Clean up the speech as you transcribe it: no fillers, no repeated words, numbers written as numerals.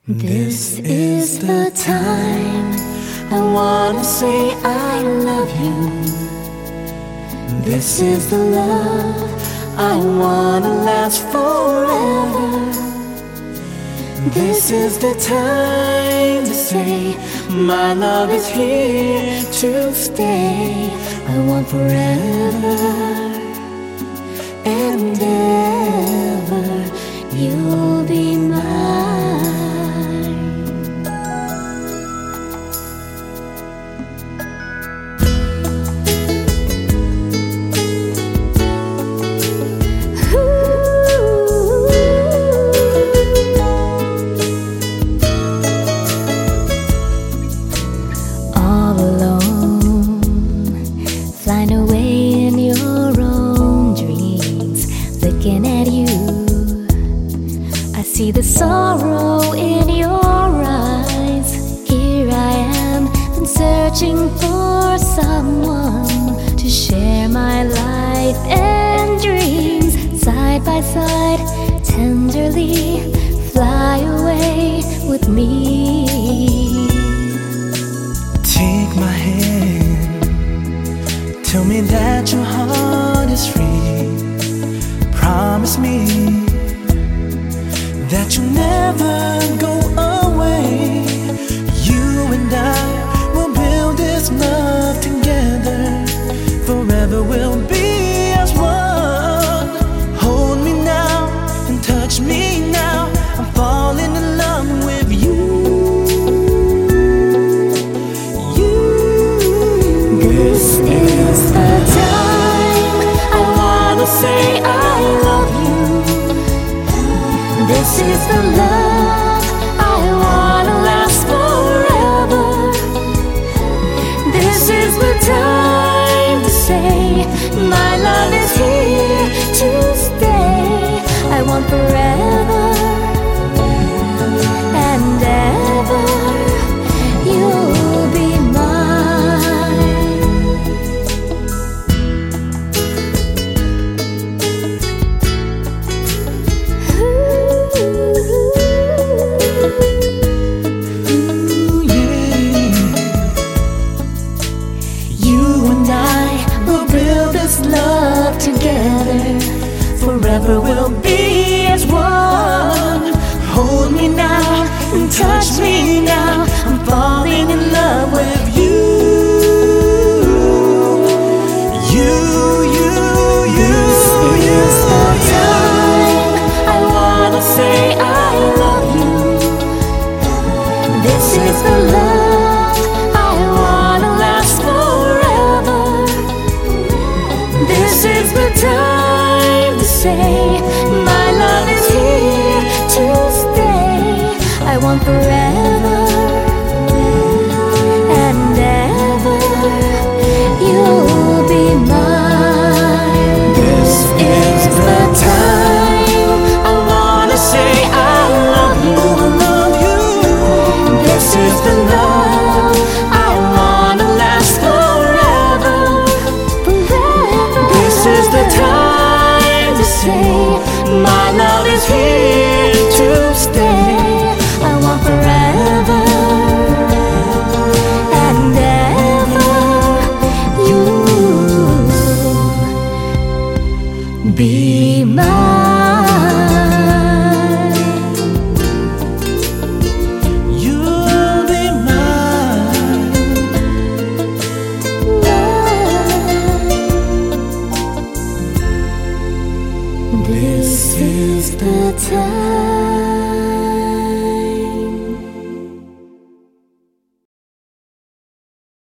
This is the time I wanna say I love you. This is the love I wanna last forever. This is the time to say my love is here to stay. I want forever and ever. You'll be mine. All alone, flying away in your own dreams, looking at you. I see the sorrow in your eyes. Here I am, been searching for someone to share my life and dreams. Side by side, tenderly fly away with me. Take my hand, tell me that your heart is free. Promise me that you'll never go away. You and I will build this love together. Forever we'll be as one. Hold me now and touch me now. I'm falling in love with you. This is the time I wanna say I love you. This is the love I wanna last forever. This is the time to say my love is here to stay. I want forever and ever. You'll be mine. Love together, forever we'll be as one. Hold me now and touch me now. I'm falling in love with you. This is the time I wanna say I love you. This is the love I wanna last forever. This is the time to say my love is here to stay. I want forever and ever. You'll be mine. This is the time I wanna say I love you. This is the love I wanna last forever. This is the time to say my love is here to stay. I want forever and ever. You'll be mine. You'll be mine. This is the time.